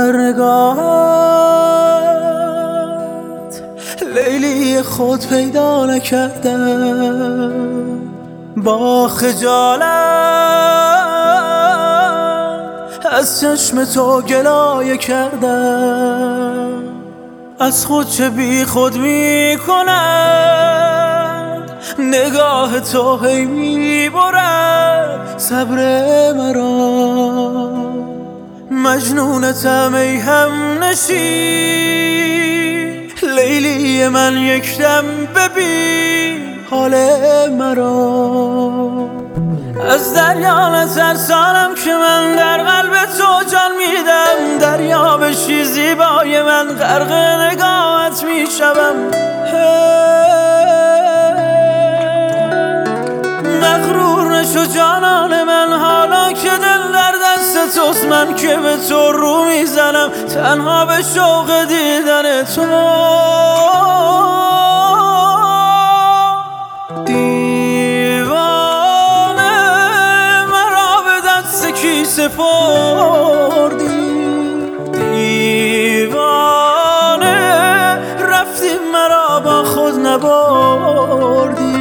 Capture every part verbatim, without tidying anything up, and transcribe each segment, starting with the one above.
در نگاهت لیلی خود پیدا نکردم، با خجالت از چشم تو گلایه کردم. از خود چه بی خود می کند نگاه تو، هی می برد صبر مرا. مجنونتم ای هم نشین، لیلی من یک دم ببین حال مرا. از دریا نترسانم که من در قلب تو جان میدم، دریا بشی زیبای من غرق نگاهت میشوم. مغرور نشو جانان من، حالا که دل در دست توست، من که به تو رو میزنم تنها به شوق دیدن تو. سپردی دیوانه، رفتی مرا با خود نبردی.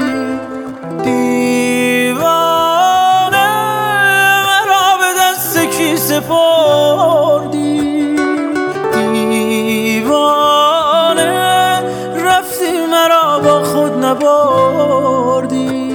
دیوانه مرا به دست کی سپردی؟ دیوانه رفتی مرا با خود نبردی.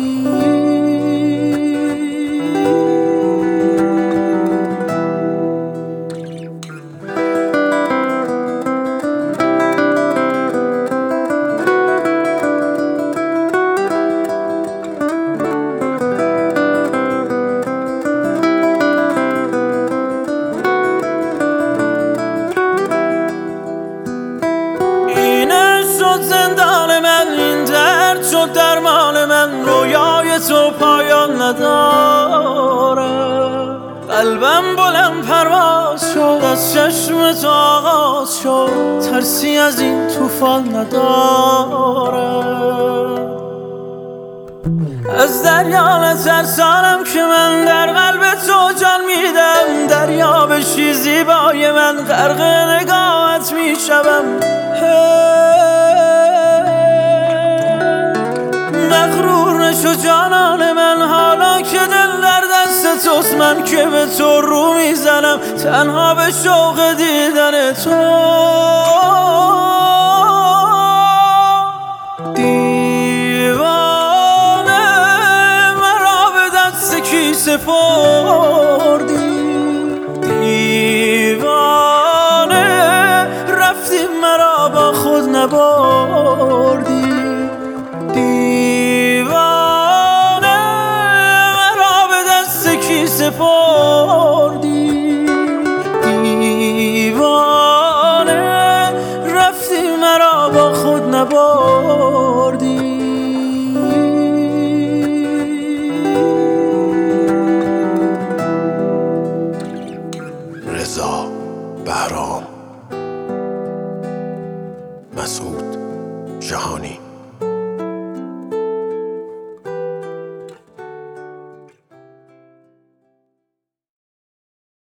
زندان من این درد شد درمان من، رویای تو پایان نداره. قلبم بلند پرواز شد، از چشم تو آغاز شد، ترسی از این طوفان نداره. از دریا نترسانم که من در قلب تو جان میدم، دریا بشی زیبای من غرق نگاهت میشوم. مغرور نشو جانان من، حالا که دل در دست توست، من که به تو رو میزنم تنها به شوق دیدن تو. دیوانه مرا به دست کی سپرد؟